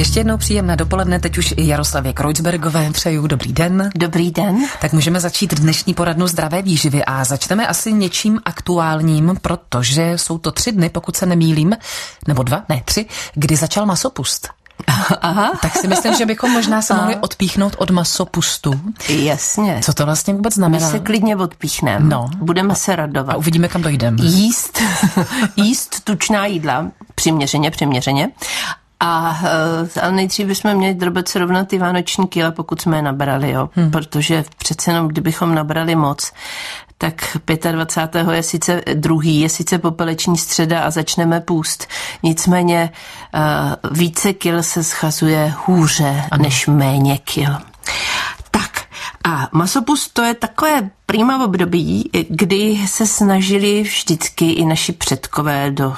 Ještě jednou příjemné dopoledne, teď už i Jaroslavě Kreuzbergové přeju dobrý den. Dobrý den. Tak můžeme začít dnešní poradnu zdravé výživy a začneme asi něčím aktuálním, protože jsou to 3 dny, pokud se nemýlím, nebo 2, ne 3, kdy začal masopust. Aha. Tak si myslím, že bychom možná se mohli odpíchnout od masopustu. Jasně. Co to vlastně vůbec znamená? My se klidně odpíchneme. No. Budeme se radovat. A uvidíme, kam dojdeme. Jíst tučná jídla, přiměřeně. A nejdřív bychom měli drobet se rovnat ty vánoční kila, pokud jsme je nabrali, jo. Protože přece jenom, kdybychom nabrali moc, tak 25. je sice popeleční středa a začneme půst. Nicméně více kil se schazuje hůře než méně kil. Tak a masopust to je takové prima období, kdy se snažili vždycky i naši předkové do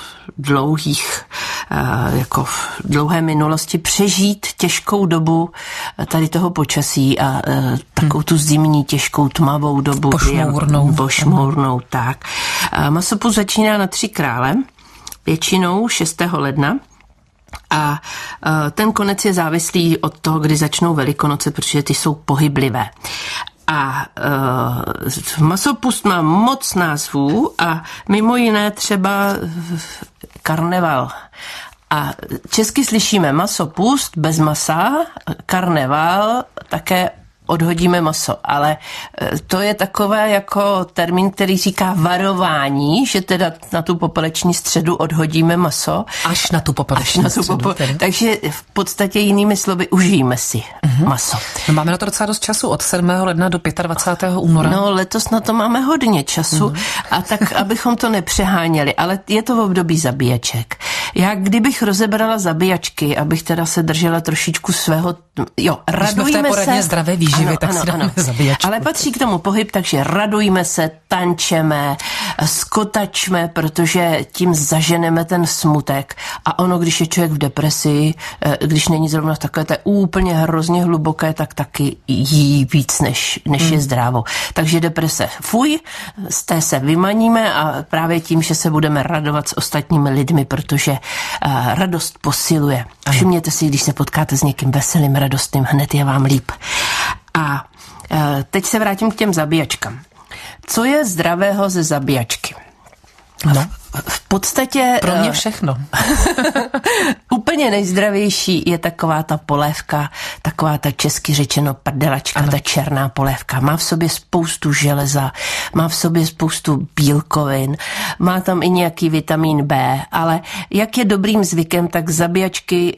dlouhé minulosti přežít těžkou dobu tady toho počasí a takovou tu zimní těžkou tmavou dobu. Pošmournou, tak. Masopust začíná na 3 krále, většinou 6. ledna. A ten konec je závislý od toho, kdy začnou Velikonoce, protože ty jsou pohyblivé. A masopust má moc názvů a mimo jiné třeba karneval. A česky slyšíme masopust bez masa, karneval také odhodíme maso, ale to je takové jako termín, který říká varování, že teda na tu popeleční středu odhodíme maso. Až na tu popeleční středu. Takže v podstatě jinými slovy užijeme si maso. No, máme na to docela dost času, od 7. ledna do 25. února. No, letos na to máme hodně času a tak, abychom to nepřeháněli, ale je to v období zabíjaček. Já kdybych rozebrala zabíjačky, abych teda se držela trošičku svého, radujme jsme v té poradně zdravé výživy, tak si dáme zabíjačku. Ale patří k tomu pohyb, takže radujme se, tančeme, skotačme, protože tím zaženeme ten smutek. A ono, když je člověk v depresi, když není zrovna takové té úplně hrozně hluboké, tak taky jí víc, než je zdrávo. Takže deprese fuj, z té se vymaníme a právě tím, že se budeme radovat s ostatními lidmi, protože radost posiluje. Všimněte si, když se potkáte s někým veselým, radostným, hned je vám líp. A teď se vrátím k těm zabíjačkám. Co je zdravého ze zabíjačky? No. V podstatě... Pro mě všechno. Úplně nejzdravější je taková ta polévka, taková ta česky řečeno prdelačka, ta černá polévka. Má v sobě spoustu železa, má v sobě spoustu bílkovin, má tam i nějaký vitamin B, ale jak je dobrým zvykem, tak zabíjačky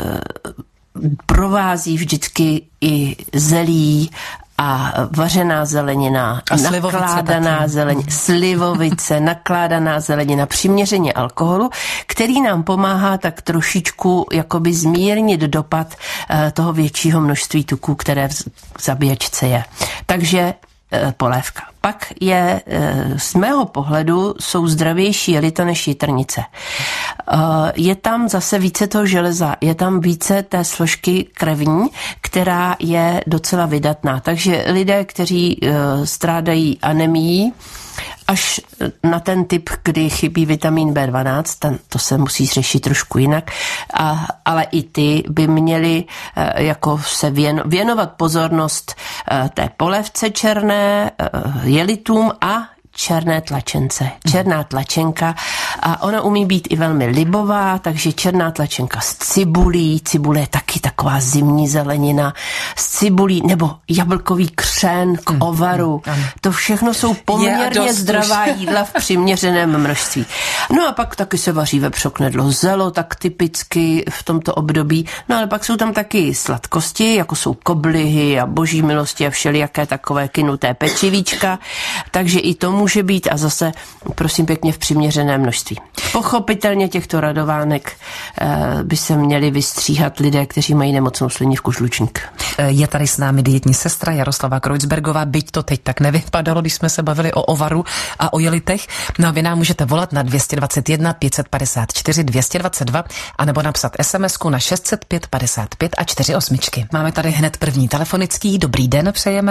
provází vždycky i zelí a vařená zelenina, nakládaná zelenina, slivovice, nakládaná zelenina, přiměřeně alkoholu, který nám pomáhá tak trošičku jakoby zmírnit dopad toho většího množství tuků, které v zabíjačce je. Takže polévka. Pak je, z mého pohledu, jsou zdravější jelita než jitrnice. Je tam zase více toho železa, je tam více té složky krevní, která je docela vydatná. Takže lidé, kteří strádají anemií, až na ten typ, kdy chybí vitamin B12, to se musí řešit trošku jinak, ale i ty by měli jako se věnovat pozornost té polévce černé, jelitům a černé tlačence. Černá tlačenka a ona umí být i velmi libová, takže černá tlačenka s cibulí. Cibule je taky taková zimní zelenina. S cibulí nebo jablkový křen k ovaru. To všechno jsou poměrně zdravá jídla v přiměřeném množství. No a pak taky se vaří vepřoknedlo zelo, tak typicky v tomto období. No ale pak jsou tam taky sladkosti, jako jsou koblihy a boží milosti a všelijaké takové kynuté pečivíčka. Takže i to může být a zase, prosím pěkně, v přiměřeném množství. Pochopitelně těchto radovánek by se měli vystříhat lidé, kteří mají nemocnou slinivku žlučník. Je tady s námi dietní sestra Jaroslava Kreuzbergová, byť to teď tak nevypadalo, když jsme se bavili o ovaru a o jelitech. No a vy nám můžete volat na 221 554 222 anebo napsat SMS-ku na 605 55 a 48. Máme tady hned první telefonický. Dobrý den, přejeme.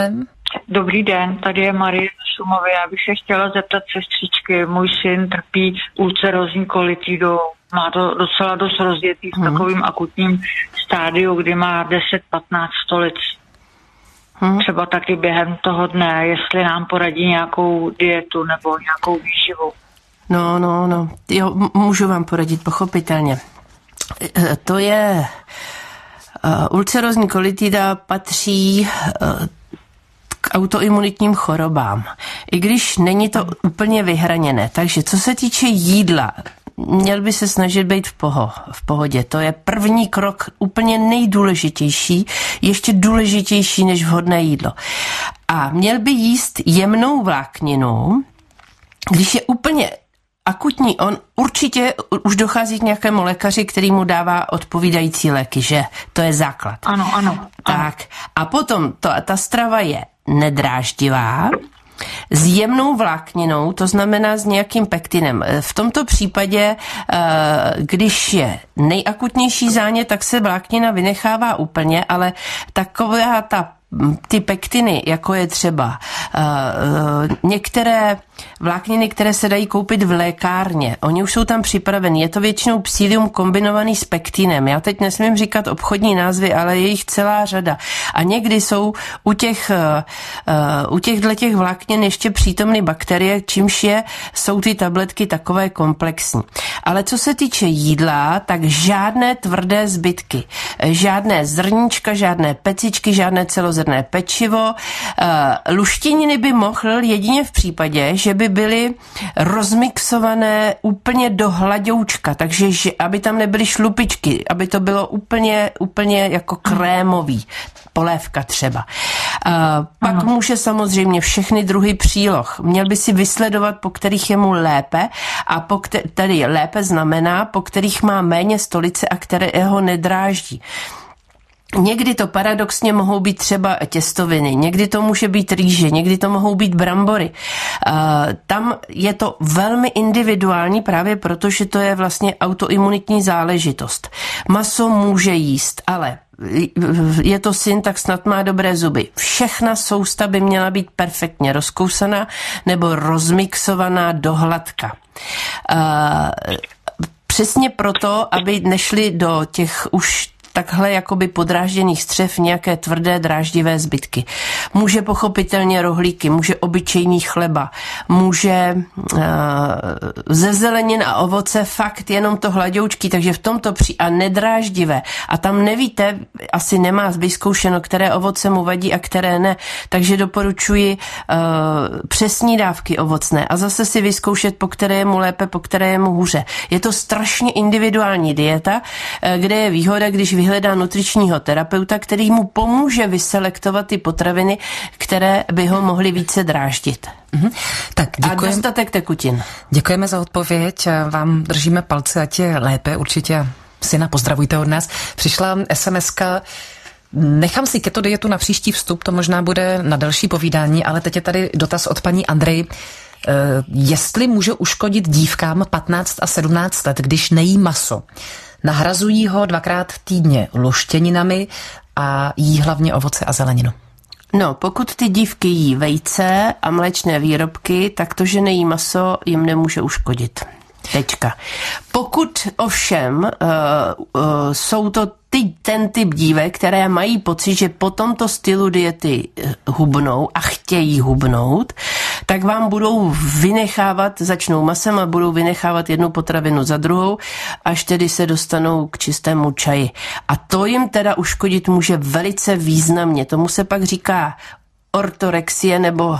Dobrý den, tady je Marie Šumová. Já bych se chtěla zeptat sestřičky. Můj syn trpí ulcerózní kolitidou. Má to docela dost rozjetý v takovým akutním stádiu, kdy má 10-15 stolic. Třeba taky během toho dne, jestli nám poradí nějakou dietu nebo nějakou výživu. No. Jo, můžu vám poradit, pochopitelně. To je... ulcerózní kolitida patří k autoimunitním chorobám, i když není to úplně vyhraněné. Takže co se týče jídla, měl by se snažit být v pohodě. To je první krok, úplně nejdůležitější, ještě důležitější než vhodné jídlo. A měl by jíst jemnou vlákninu, když je úplně akutní, on určitě už dochází k nějakému lékaři, který mu dává odpovídající léky, že? To je základ. Ano. Tak. A potom ta strava je nedráždivá, s jemnou vlákninou, to znamená s nějakým pektinem. V tomto případě, když je nejakutnější zánět, tak se vláknina vynechává úplně, ale taková ty pektiny, jako je třeba některé vlákniny, které se dají koupit v lékárně. Oni už jsou tam připraveni. Je to většinou psyllium kombinovaný s pektinem. Já teď nesmím říkat obchodní názvy, ale je jich celá řada. A někdy jsou u těch vláknin ještě přítomny bakterie, čímž jsou ty tabletky takové komplexní. Ale co se týče jídla, tak žádné tvrdé zbytky. Žádné zrníčka, žádné pecičky, žádné celozrnné pečivo. Luštěniny by mohl jedině v případě, že by byly rozmixované úplně do hladoučka, takže aby tam nebyly šlupičky, aby to bylo úplně jako krémový, polévka třeba. Pak může samozřejmě všechny druhy příloh. Měl by si vysledovat, po kterých je mu lépe, a tedy lépe znamená, po kterých má méně stolice a které ho nedráždí. Někdy to paradoxně mohou být třeba těstoviny, někdy to může být rýže, někdy to mohou být brambory. Tam je to velmi individuální právě proto, že to je vlastně autoimunitní záležitost. Maso může jíst, ale je to syn, tak snad má dobré zuby. Všechna sousta by měla být perfektně rozkousaná nebo rozmixovaná do hladka. Přesně proto, aby nešli do těch už takhle jakoby podrážděných střev nějaké tvrdé dráždivé zbytky. Může pochopitelně rohlíky, může obyčejný chleba, může ze zelenin a ovoce fakt jenom to hladoučky, takže v tomto a nedráždivé. A tam nevíte, asi nemá vyzkoušeno, které ovoce mu vadí a které ne, takže doporučuji přesní dávky ovocné a zase si vyzkoušet, po které je mu lépe, po které je mu hůře. Je to strašně individuální dieta, kde je výhoda, když vyhledá nutričního terapeuta, který mu pomůže vyselektovat ty potraviny, které by ho mohly více dráždit. Tak děkujeme. A dostatek tekutin. Děkujeme za odpověď. Vám držíme palce, ať je lépe. Určitě syna pozdravujte od nás. Přišla SMS-ka. Nechám si keto dietu na příští vstup, to možná bude na další povídání, ale teď je tady dotaz od paní Andrej. Jestli může uškodit dívkám 15 a 17 let, když nejí maso. Nahrazují ho 2krát týdně luštěninami a jí hlavně ovoce a zeleninu. No, pokud ty dívky jí vejce a mléčné výrobky, tak to, že nejí maso, jim nemůže uškodit. Tečka. Pokud ovšem jsou to ten typ dívek, které mají pocit, že po tomto stylu diety hubnou a chtějí hubnout, tak vám budou začnou masem a budou vynechávat jednu potravinu za druhou, až tedy se dostanou k čistému čaji. A to jim teda uškodit může velice významně. Tomu se pak říká ortorexie, nebo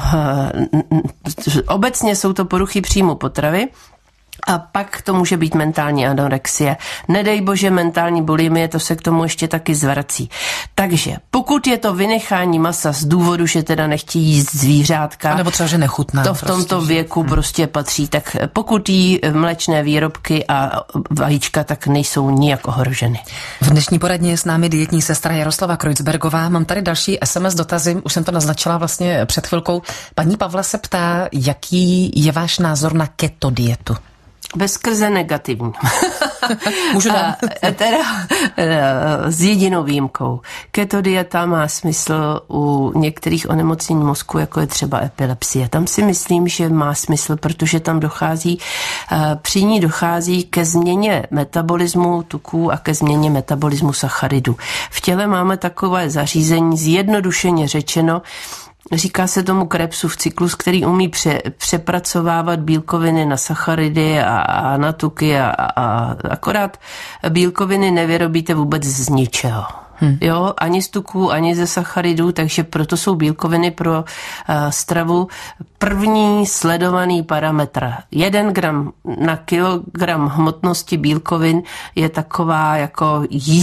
obecně jsou to poruchy příjmu potravy. A pak to může být mentální anorexie. Nedej bože mentální bulimie, to se k tomu ještě taky zvrací. Takže pokud je to vynechání masa z důvodu, že teda nechtějí jíst zvířátka, nebo třeba, že nechutná, to v tomto věku prostě patří, tak pokud jí mléčné výrobky a vajíčka, tak nejsou nijak ohroženy. V dnešní poradně je s námi dietní sestra Jaroslava Kreutzbergová. Mám tady další SMS dotazy, už jsem to naznačila vlastně před chvilkou. Paní Pavla se ptá, jaký je váš názor na keto dietu? Bezskrze negativní. Můžu dát? Teda s jedinou výjimkou. Keto dieta má smysl u některých onemocnění mozku, jako je třeba epilepsie. Tam si myslím, že má smysl, protože tam při ní dochází ke změně metabolismu tuků a ke změně metabolismu sacharidů. V těle máme takové zařízení, zjednodušeně řečeno, říká se tomu Krebsův cyklus, který umí přepracovávat bílkoviny na sacharidy a na tuky a akorát bílkoviny nevyrobíte vůbec z ničeho. Jo, ani z tuků, ani ze sacharidů, takže proto jsou bílkoviny pro stravu první sledovaný parametr. 1 gram na kilogram hmotnosti bílkovin je taková jako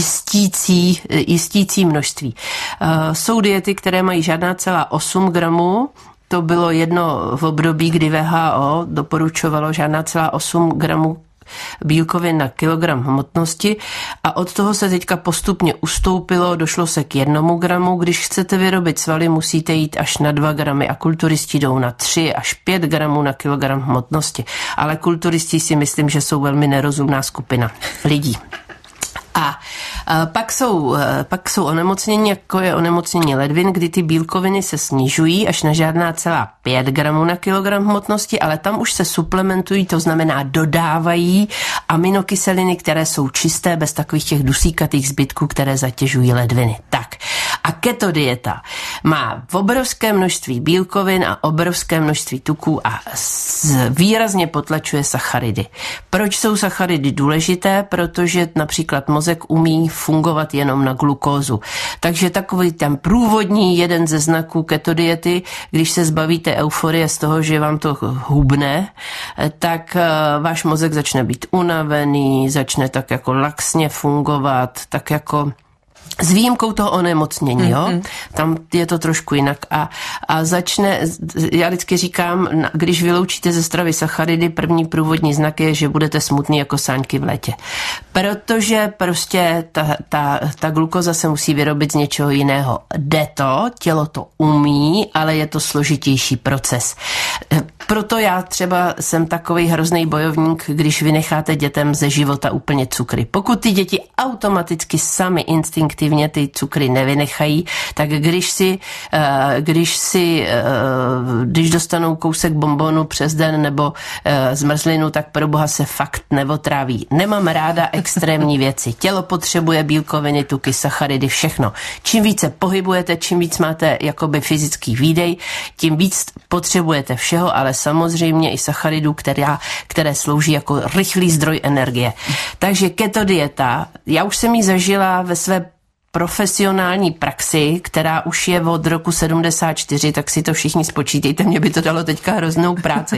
jistící množství. Jsou diety, které mají žádná celá 8 gramů. To bylo jedno v období, kdy WHO doporučovalo žádná celá 8 gramů bílkovin na kilogram hmotnosti a od toho se teďka postupně ustoupilo, došlo se k 1 gramu. Když chcete vyrobit svaly, musíte jít až na 2 gramy a kulturisti jdou na 3 až 5 gramů na kilogram hmotnosti. Ale kulturisti si myslím, že jsou velmi nerozumná skupina lidí. A pak jsou onemocnění, jako je onemocnění ledvin, kdy ty bílkoviny se snižují až na žádná celá 5 gramů na kilogram hmotnosti, ale tam už se suplementují, to znamená dodávají aminokyseliny, které jsou čisté, bez takových těch dusíkatých zbytků, které zatěžují ledviny. Tak. A keto dieta má obrovské množství bílkovin a obrovské množství tuků a výrazně potlačuje sacharidy. Proč jsou sacharidy důležité? Protože například mozek umí fungovat jenom na glukózu. Takže takový ten průvodní jeden ze znaků keto diety, když se zbavíte euforie z toho, že vám to hubne, tak váš mozek začne být unavený, začne tak jako laxně fungovat, tak jako s výjimkou toho onemocnění, jo? Tam je to trošku jinak a začne, já vždycky říkám, když vyloučíte ze stravy sacharidy, první průvodní znak je, že budete smutný jako sáňky v létě. Protože prostě ta glukoza se musí vyrobit z něčeho jiného. Jde to, tělo to umí, ale je to složitější proces. Proto já třeba jsem takovej hrozný bojovník, když vynecháte dětem ze života úplně cukry. Pokud ty děti automaticky sami instinktivně ty cukry nevynechají, tak když dostanou kousek bonbonu přes den nebo zmrzlinu, tak pro boha se fakt neotráví. Nemám ráda extrémní věci. Tělo potřebuje bílkoviny, tuky, sacharidy, všechno. Čím více pohybujete, čím víc máte jakoby fyzický výdej, tím víc potřebujete všeho, ale samozřejmě i sacharidů, které slouží jako rychlý zdroj energie. Takže keto dieta, já už jsem ji zažila ve své profesionální praxi, která už je od roku 74, tak si to všichni spočítejte, mě by to dalo teďka hroznou práci.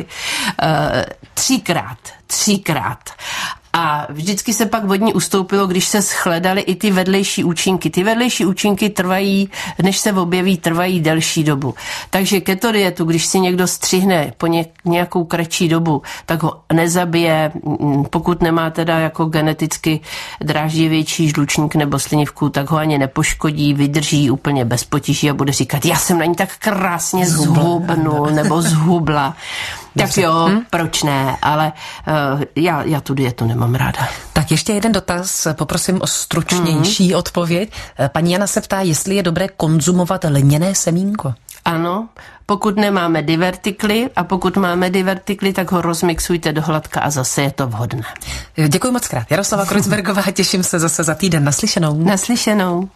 3krát. A vždycky se pak od ní ustoupilo, když se shledaly i ty vedlejší účinky. Ty vedlejší účinky trvají, než se objeví, trvají delší dobu. Takže keto dietu, když si někdo střihne po nějakou kratší dobu, tak ho nezabije, pokud nemá teda jako geneticky dráždivější žlučník nebo slinivku, tak ho ani nepoškodí, vydrží úplně bez potíží a bude říkat, já jsem na ní tak krásně zhubnul nebo zhubla. Tak jo, proč ne, ale já tu dietu nemám ráda. Tak ještě jeden dotaz, poprosím o stručnější odpověď. Paní Jana se ptá, jestli je dobré konzumovat lněné semínko. Ano, pokud nemáme divertikly a pokud máme divertikly, tak ho rozmixujte do hladka a zase je to vhodné. Děkuji moc krát. Jaroslava Kreuzbergová, těším se zase za týden. Naslyšenou. Naslyšenou.